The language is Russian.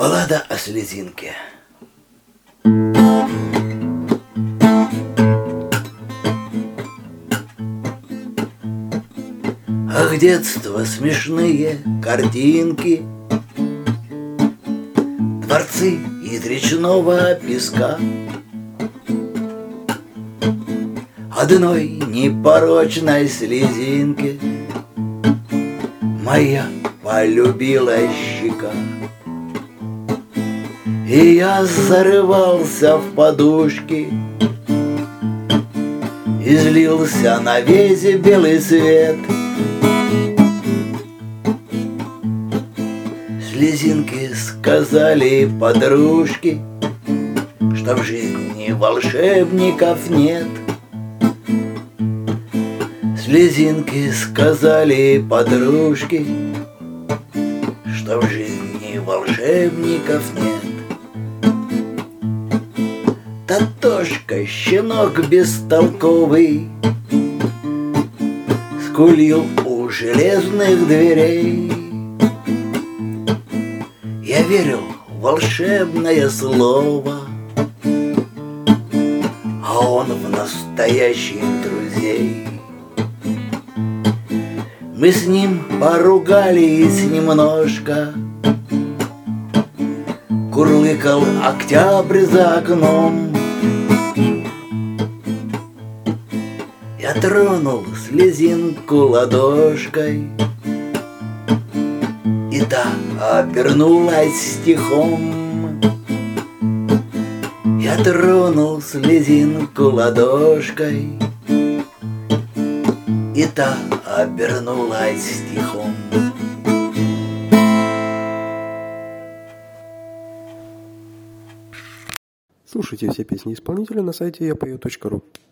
Баллада о слезинке. Ах, детство, смешные картинки, дворцы из речного песка, одной непорочной слезинки моя полюбила щека. И я зарывался в подушки и злился на весь белый свет. Слезинки сказали подружки, что в жизни волшебников нет. Слезинки сказали подружки, что в жизни волшебников нет. Татошка, щенок бестолковый, скулил у железных дверей. Я верил в волшебное слово, а он в настоящих друзей. Мы с ним поругались немножко, курлыкал октябрь за окном. Я тронул слезинку ладошкой, и та обернулась стихом. Я тронул слезинку ладошкой, и та обернулась стихом. Слушайте все песни исполнителя на сайте yapою.ru.